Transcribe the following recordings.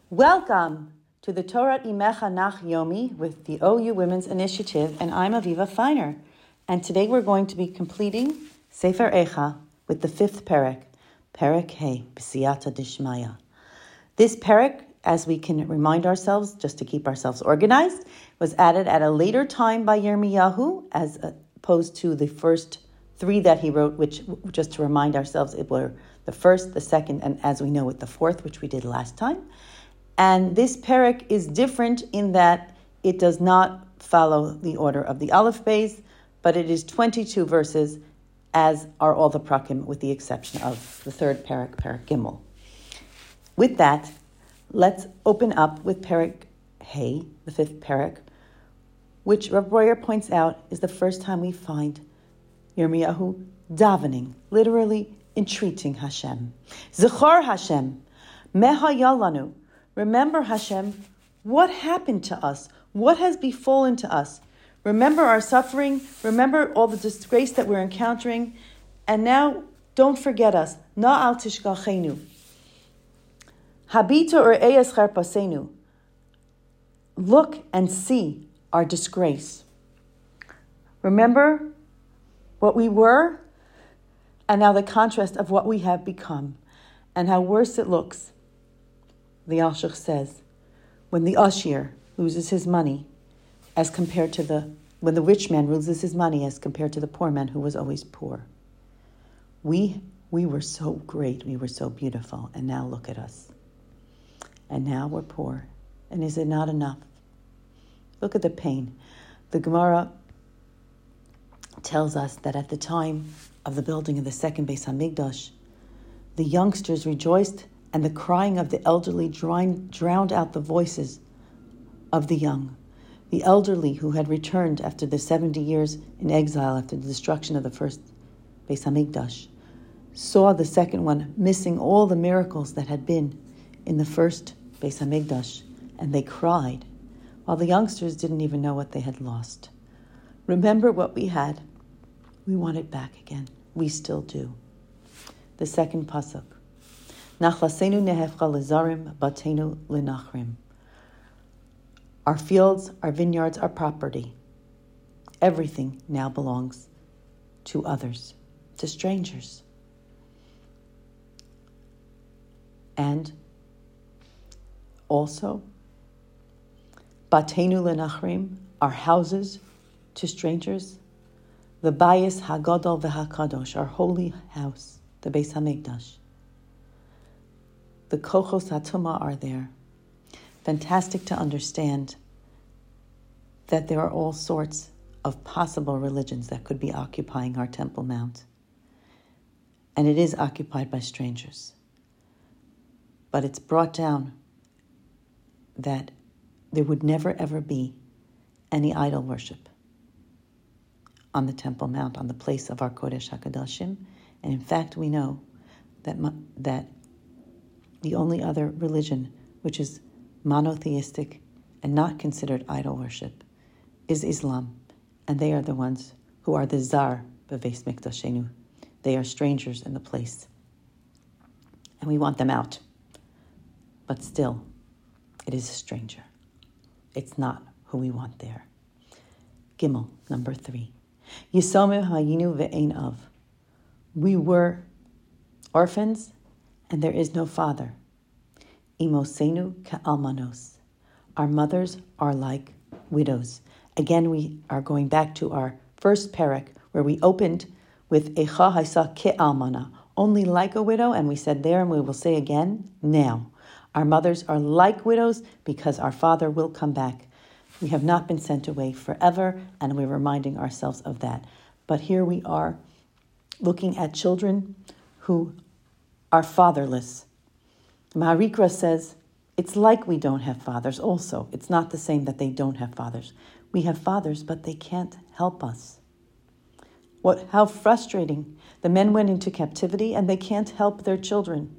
Welcome to the Torah Imecha Nach Yomi with the OU Women's Initiative, and I'm Aviva Feiner. And today we're going to be completing Sefer Eicha with the fifth Perek, Perek Hey, B'siyata Dishmaya. This Perek, as we can remind ourselves, just to keep ourselves organized, was added at a later time by Yirmiyahu, as opposed to the first three that he wrote, which, just to remind ourselves, it were the first, the second, and as we know, with the fourth, which we did last time. And this Perek is different in that it does not follow the order of the Aleph Beis, but it is 22 verses, as are all the Prakim, with the exception of the third Perek, Perek Gimel. With that, let's open up with Perek Hey, the fifth Perek, which Rav Breuer points out is the first time we find Yirmiyahu davening, literally entreating Hashem. Zechor Hashem, meha yalanu. Remember, Hashem, what happened to us? What has befallen to us? Remember our suffering. Remember all the disgrace that we're encountering. And now, don't forget us. Na al tishkachenu. Habita ur'eyes charpasenu. Look and see our disgrace. Remember what we were, and now the contrast of what we have become, and how worse it looks. The Alshich says, when the Ashir loses his money as compared to when the rich man loses his money as compared to the poor man who was always poor. We were so great, we were so beautiful, and now look at us. And now we're poor. And is it not enough? Look at the pain. The Gemara tells us that at the time of the building of the second Beis Hamikdash, the youngsters rejoiced, and the crying of the elderly drowned out the voices of the young. The elderly who had returned after the 70 years in exile after the destruction of the first Beis Hamikdash saw the second one missing all the miracles that had been in the first Beis Hamikdash, and they cried, while the youngsters didn't even know what they had lost. Remember what we had. We want it back again. We still do. The second pasuk. Nachlasenu nehefcha lezarim, batenu lenachrim. Our fields, our vineyards, our property, everything now belongs to others, to strangers. And also, batenu lenachrim, our houses to strangers, the bayis hagadol v'hakadosh, our holy house, the Beis Hamikdash. The kochos hatuma are there. Fantastic to understand that there are all sorts of possible religions that could be occupying our Temple Mount. And it is occupied by strangers. But it's brought down that there would never ever be any idol worship on the Temple Mount, on the place of our Kodesh HaKadoshim. And in fact, we know that the only other religion which is monotheistic and not considered idol worship is Islam. And they are the ones who are the Zar B'Veis Mikdashenu. They are strangers in the place. And we want them out. But still, it is a stranger. It's not who we want there. Gimel, number 3. Yisomim hayinu ve'ein av. We were orphans, and there is no father. Imosenu ka'almanos. Our mothers are like widows. Again, we are going back to our first Perek, where we opened with Eicha Haisa ke'almana, only like a widow, and we said there, and we will say again, now. Our mothers are like widows because our father will come back. We have not been sent away forever, and we're reminding ourselves of that. But here we are looking at children who are fatherless. Maharikra says, it's like we don't have fathers also. It's not the same that they don't have fathers. We have fathers, but they can't help us. How frustrating. The men went into captivity and they can't help their children.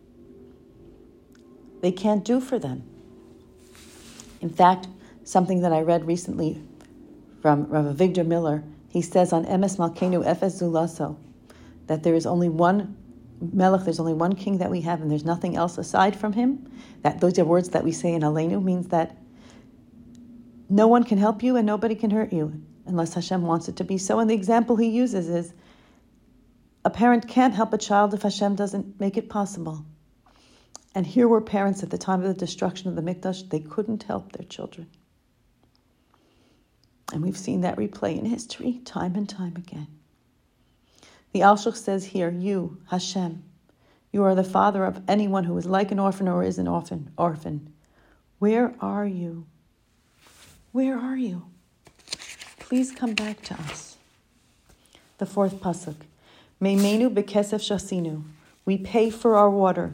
They can't do for them. In fact, something that I read recently from Rav Avigdor Miller, he says on Emes Malkeinu Efes Zulaso that there is only one Melech, there's only one king that we have, and there's nothing else aside from him. That those are words that we say in Aleinu, means that no one can help you and nobody can hurt you unless Hashem wants it to be so. And the example he uses is a parent can't help a child if Hashem doesn't make it possible. And here were parents at the time of the destruction of the Mikdash, they couldn't help their children. And we've seen that replay in history time and time again. The Alshich says here, you, Hashem, you are the father of anyone who is like an orphan or is an orphan. Where are you? Where are you? Please come back to us. The fourth pasuk. Meimenu bekesef shasinu. We pay for our water.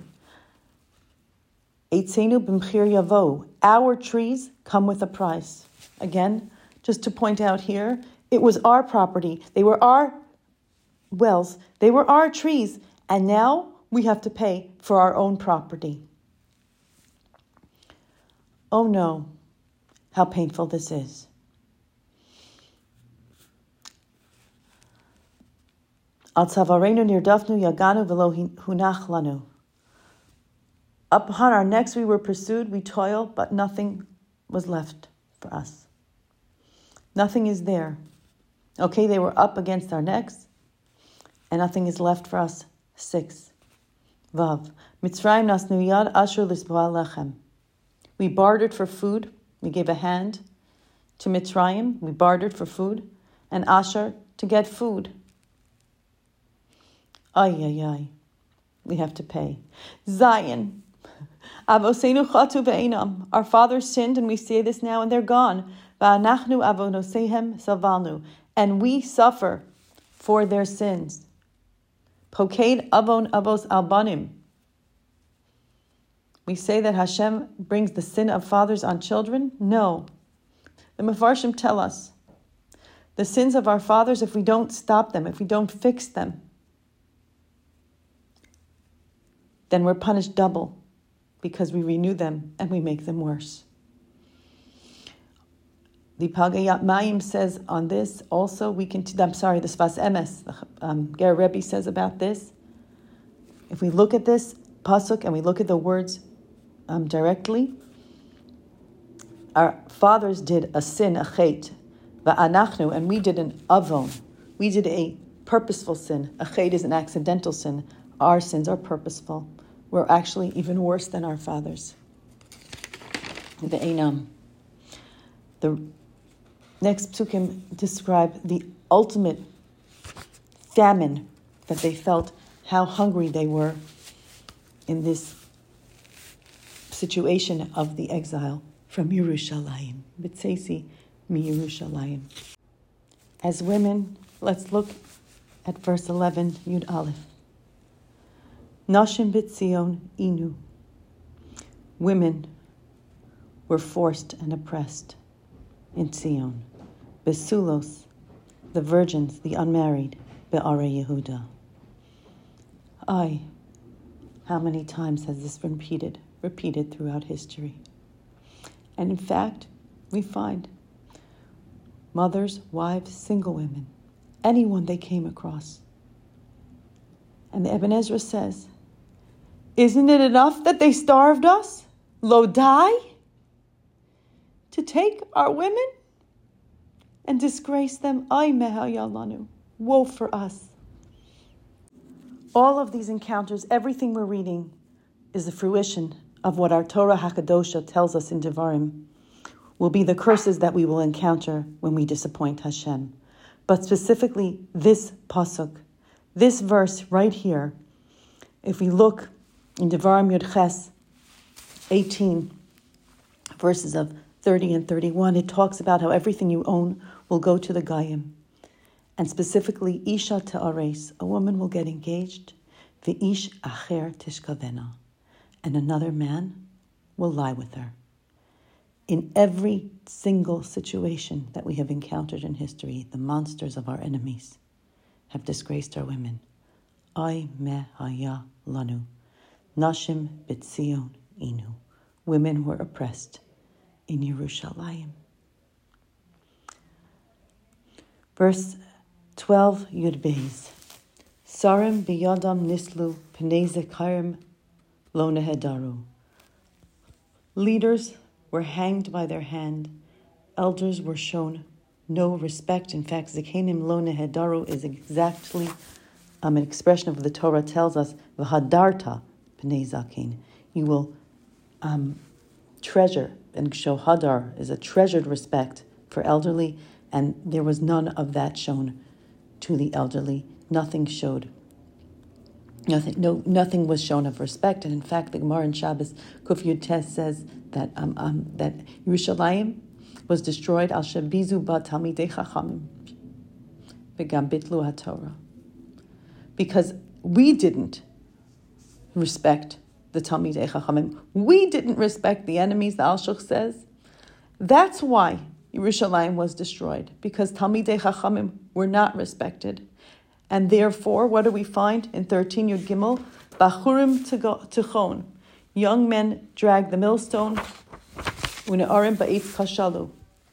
Eitzenu b'mchir yavo. Our trees come with a price. Again, just to point out here, it was our property. They were our wells. They were our trees. And now we have to pay for our own property. Oh no, how painful this is. Al tzavarenu nirdafnu yaganu v'lo hunach lanu. Upon our necks we were pursued, we toil, but nothing was left for us. Nothing is there. Okay, they were up against our necks, and nothing is left for us. 6. Vav. Mitzrayim nasnu yad asher lisboa lechem. We bartered for food. We gave a hand to Mitzrayim. We bartered for food. And Asher to get food. Ay, ay, ay. We have to pay. Zion. Avosenu chatu ve'enam. Our fathers sinned, and we say this now, and they're gone. Va'anachnu avonosehem savalnu. And we suffer for their sins. Poked avon avos albanim. We say that Hashem brings the sin of fathers on children? No. The Mefarshim tell us the sins of our fathers, if we don't stop them, if we don't fix them, then we're punished double because we renew them and we make them worse. The Pagayat Mayim says on this also, the Sfas Emes, the Ger Rebbe says about this. If we look at this pasuk and we look at the words directly, our fathers did a sin, a chet, va'anachnu, and we did an avon. We did a purposeful sin. A chet is an accidental sin. Our sins are purposeful. We're actually even worse than our fathers. The Einam. The next psukim describe the ultimate famine that they felt, how hungry they were in this situation of the exile from Yerushalayim. B'tzeisi mi Yerushalayim. As women, let's look at verse 11, Yud Aleph. Nashim b'tzion inu. Women were forced and oppressed in Tzion. Besulos, the virgins, the unmarried, be'are Yehuda. How many times has this been repeated throughout history? And in fact, we find mothers, wives, single women, anyone they came across. And the Ibn Ezra says, isn't it enough that they starved us? Lo dai? To take our women and disgrace them? Ay mehaya lanu. Woe for us. All of these encounters, everything we're reading, is the fruition of what our Torah HaKadosha tells us in Devarim will be the curses that we will encounter when we disappoint Hashem. But specifically, this pasuk, this verse right here, if we look in Devarim Yud Ches 18, verses of 30 and 31, it talks about how everything you own will go to the Goyim. And specifically, Isha Te'ares, a woman will get engaged, Ve'ish Acher Tishkavena, and another man will lie with her. In every single situation that we have encountered in history, the monsters of our enemies have disgraced our women. Ay me haya lanu. Nashim b'tzion inu. Women were oppressed in Yerushalayim. Verse 12, Yud Beis. Sarim biyadam nislu pnei zekarim lo nehedaru. Leaders were hanged by their hand. Elders were shown no respect. In fact, zekanim lo nehedaru is exactly an expression of what the Torah tells us, v'hadarta pnei zaken. You will treasure, and show hadar is a treasured respect for elderly, and there was none of that shown to the elderly. Nothing was shown of respect. And in fact, the Gemara in Shabbos Kuf Yud Tes says that that Yerushalayim was destroyed al shebizu ba talmidei chachamim v'gam bitlu haTorah, because we didn't respect the Talmidei Chachamim. We didn't respect the enemies, the Al-Shuk says. That's why Yerushalayim was destroyed, because Talmidei Chachamim were not respected. And therefore, what do we find in 13 Yud Gimel? Bachurim Tichon. Young men drag the millstone. Une'arim ba'etz kashalu.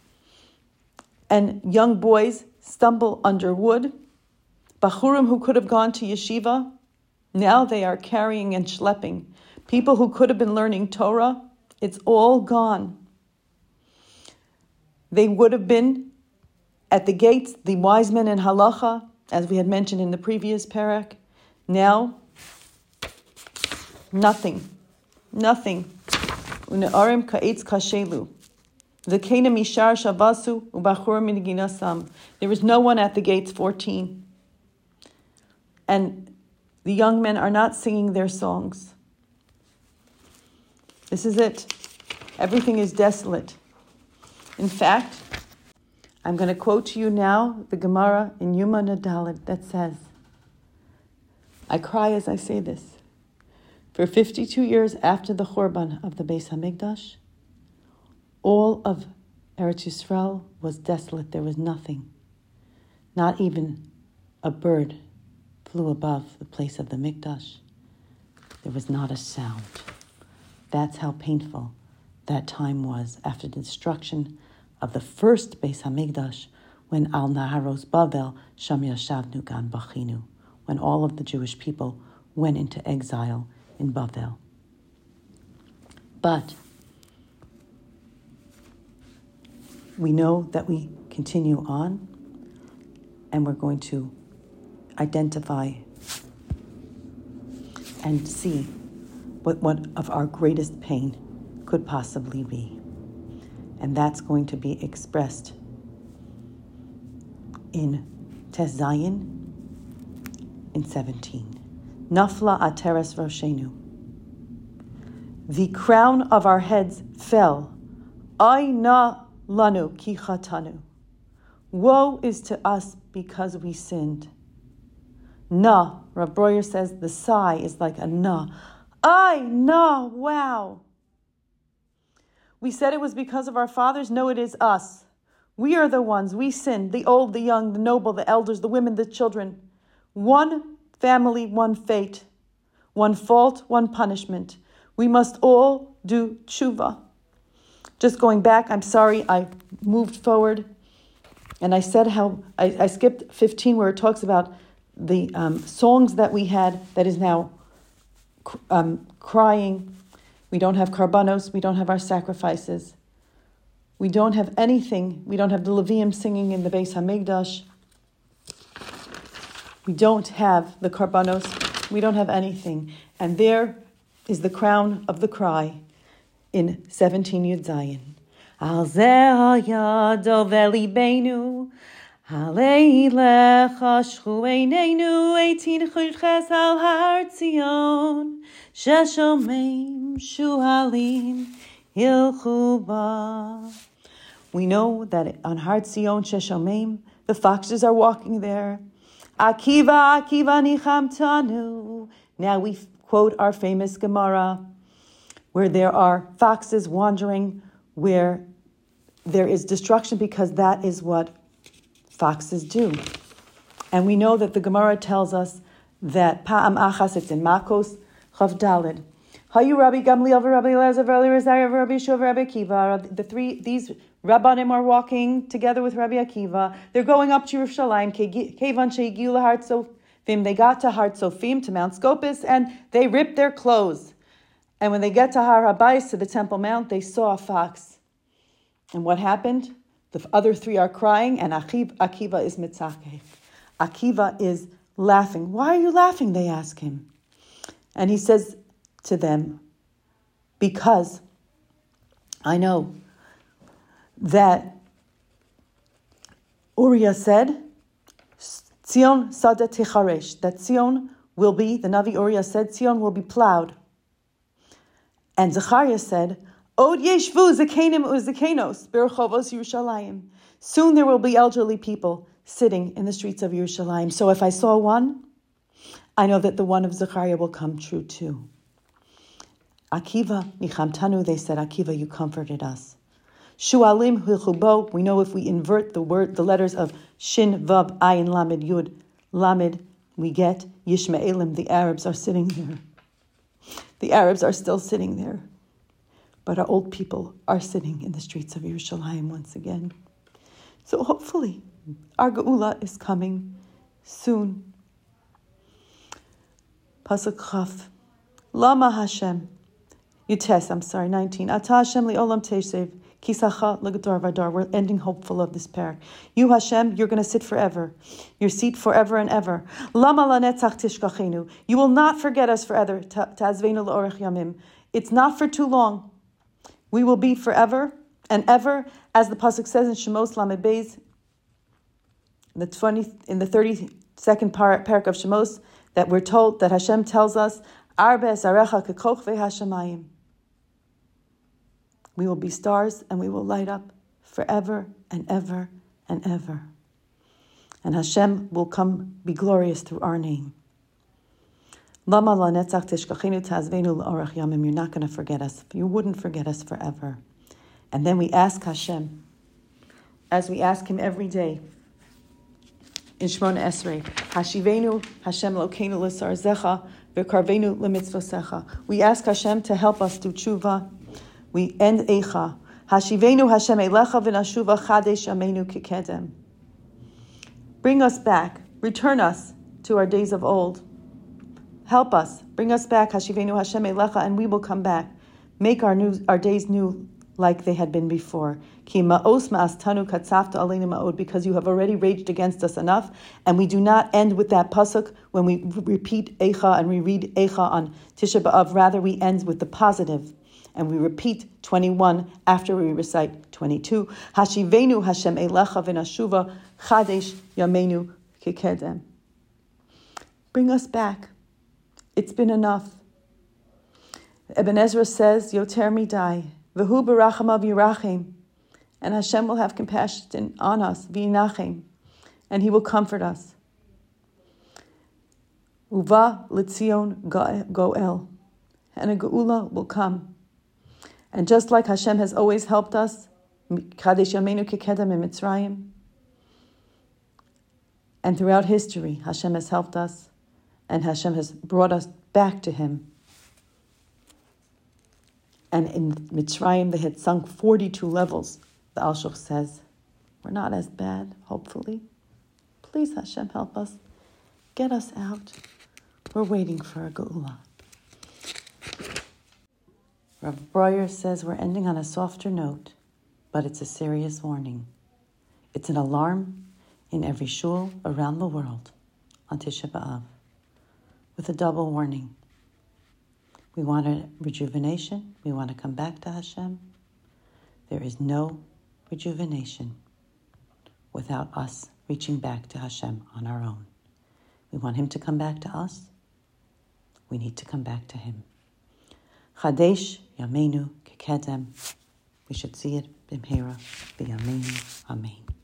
And young boys stumble under wood. Bachurim who could have gone to yeshiva, now they are carrying and schlepping. People who could have been learning Torah, it's all gone. They would have been at the gates, the wise men in halacha, as we had mentioned in the previous parak. Now, nothing. Une'arim ka'etz kashelu. Zekena mishar shavasu ubachur miniginasam. There is no one at the gates, 14. And the young men are not singing their songs. This is it. Everything is desolate. In fact, I'm going to quote to you now the Gemara in Yuma Nadalid that says, I cry as I say this. For 52 years after the Churban of the Beis Hamikdash, all of Eretz Yisrael was desolate. There was nothing. Not even a bird flew above the place of the Mikdash. There was not a sound. That's how painful that time was after the destruction of the first Beis Hamikdash, when Al Naharos Bavel Sham Yashavnu Gan Bachinu, when all of the Jewish people went into exile in Bavel. But we know that we continue on, and we're going to identify and see what of our greatest pain could possibly be. And that's going to be expressed in Tes Zayin in 17. Nafla ateres roshenu. The crown of our heads fell. Ay na lanu ki chatanu. Woe is to us because we sinned. Na, Rav Breuer says the sigh is like a na. Ay na, wow. We said it was because of our fathers. No, it is us. We are the ones. We sinned. The old, the young, the noble, the elders, the women, the children. One family, one fate. One fault, one punishment. We must all do tshuva. Just going back, I'm sorry, I moved forward. And I said how, I skipped 15 where it talks about the songs that we had that is now crying. We don't have karbanos. We don't have our sacrifices. We don't have anything. We don't have the Levium singing in the Beis Hamikdash. We don't have the karbanos. We don't have anything. And there is the crown of the cry in 17 Yud Zayin. Al zeh hayado velibeinu, halei lecha shchu eineinu, 18 churches al har Tzion, sheshomeim shuhalim hilchu ba. We know that on Har Tzion Sheshomeim, the foxes are walking there. Akiva, Akiva nichamtanu. Now we quote our famous Gemara, where there are foxes wandering, where there is destruction, because that is what foxes do. And we know that the Gemara tells us that Pa'am Achas, it's in Makos, Chav Daled. Hayu Rabbi Gamliel, Rabbi Elazar, Rabbi Rezariah, Rabbi Shuv, Rabbi Akiva. These Rabbanim are walking together with Rabbi Akiva. They're going up to Yerushalayim. Kevan she'igiu lahar Vim, they got to Har Tzofim, to Mount Scopus, and they ripped their clothes. And when they get to Har Habayis, to the Temple Mount, they saw a fox. And what happened? The other three are crying, and Akiva is mitzakeh. Akiva is laughing. Why are you laughing? They ask him. And he says to them, because I know that Uriah said, Tzion Sada Ticharesh, that Tzion will be, the Navi Uriah said, Tzion will be plowed. And Zechariah said, Od yeshvu zakenim uzakenos berchovos Yerushalayim. Soon there will be elderly people sitting in the streets of Yerushalayim. So if I saw one, I know that the one of Zechariah will come true too. Akiva nichamtanu, they said, Akiva, you comforted us. Shualim hilchubo, we know if we invert the letters of Shin, Vav, Ayin, Lamed, Yud, Lamed, we get Yishmaelim, the Arabs are sitting there. The Arabs are still sitting there. But our old people are sitting in the streets of Yerushalayim once again. So hopefully, our Geula is coming soon. Pasuk Chaf. Lama Hashem. 19. Ata Hashem li'olam teshev. Kisacha l'gador vadar. We're ending hopeful of this parak. You Hashem, you're going to sit forever. Your seat forever and ever. Lama lanetzach tishkachenu. You will not forget us forever. Ta'azvenu l'orech yamim. It's not for too long. We will be forever and ever, as the pasuk says in Shemos Lamed Beis, in the 32nd parak of Shemos, that we're told that Hashem tells us, Arbe zarecha kekochvei hashamayim. We will be stars and we will light up forever and ever and ever. And Hashem will come be glorious through our name. Lama lanetzach tishkachenu ta'azvenu l'orach yamim. You're not going to forget us. You wouldn't forget us forever. And then we ask Hashem, as we ask Him every day, in Shemona Esrei, Hashivenu Hashem Elokeinu l'sarzecha v'karvenu l'mitzvosecha. We ask Hashem to help us do tshuva. We end Eicha. Hashivenu Hashem Eilecha v'nashuva chadesh yameinu kikedem. Bring us back. Return us to our days of old. Help us. Bring us back. Hashivenu Hashem Eilecha, and we will come back. Make our days new like they had been before. Ki ma'os ma'astanu katzafta aleinu ma'od, because you have already raged against us enough. And we do not end with that pasuk when we repeat Eicha and we read Eicha on Tisha B'Av. Rather, we end with the positive. And we repeat 21 after we recite 22. Hashivenu Hashem Eilecha v'nashuva chadesh yameinu kikedem. Bring us back. It's been enough. Ibn Ezra says, Yoter midai, v'hu berachamav yirachim, and Hashem will have compassion on us, v'yinachem, and He will comfort us. Uva l'tzion goel, and a geula will come. And just like Hashem has always helped us, Kadesh Yameinu Kikedem in Mitzrayim, and throughout history, Hashem has helped us, and Hashem has brought us back to Him. And in Mitzrayim, they had sunk 42 levels. The Alshach says, we're not as bad, hopefully. Please, Hashem, help us. Get us out. We're waiting for a Geula. Rav Breuer says we're ending on a softer note, but it's a serious warning. It's an alarm in every shul around the world on Tisha B'Av, with a double warning. We want a rejuvenation. We want to come back to Hashem. There is no rejuvenation without us reaching back to Hashem on our own. We want Him to come back to us. We need to come back to Him. Chadesh Yameinu Kikedem. We should see it b'mheira b'yameinu. Amen.